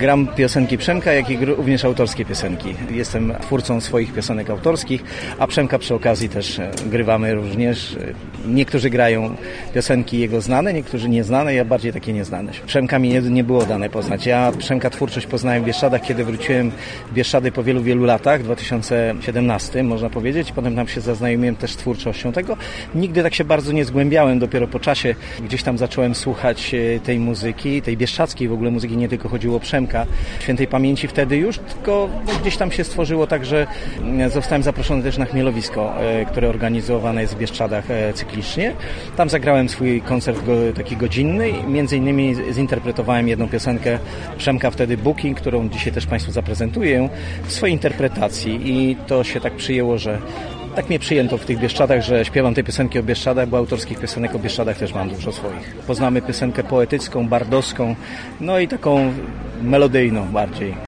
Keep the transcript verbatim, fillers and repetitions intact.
gram piosenki Przemka, jak i również autorskie piosenki. Jestem twórcą swoich piosenek autorskich, a Przemka przy okazji też grywamy również. Niektórzy grają piosenki jego znane, niektórzy nieznane, ja bardziej takie nieznane. Przemka mi nie, nie było dane poznać. Ja Przemka twórczość poznałem w Bieszczadach, kiedy wróciłem w Bieszczady po wielu, wielu latach, w dwa tysiące siedemnastym można powiedzieć. Potem tam się zaznajomiłem też z twórczością tego. Nigdy tak się bardzo nie zgłębiałem, dopiero po czasie gdzieś tam zacząłem słuchać tej muzyki, tej bieszczadzkiej w ogóle muzyki, nie tylko chodziło o Przemka. Świętej pamięci wtedy już, tylko gdzieś tam się stworzyło tak, że zostałem zaproszony też na chmielowisko, które organizowane jest w Bieszczadach cyklicznie. Tam zagrałem swój koncert go, taki godzinny i między innymi zinterpretowałem jedną piosenkę Przemka, wtedy Booking, którą dzisiaj też Państwu zaprezentuję w swojej interpretacji i to się tak przyjęło, że tak mnie przyjęto w tych Bieszczadach, że śpiewam te piosenki o Bieszczadach, bo autorskich piosenek o Bieszczadach też mam dużo swoich. Poznamy piosenkę poetycką, bardowską, no i taką melodyjną bardziej.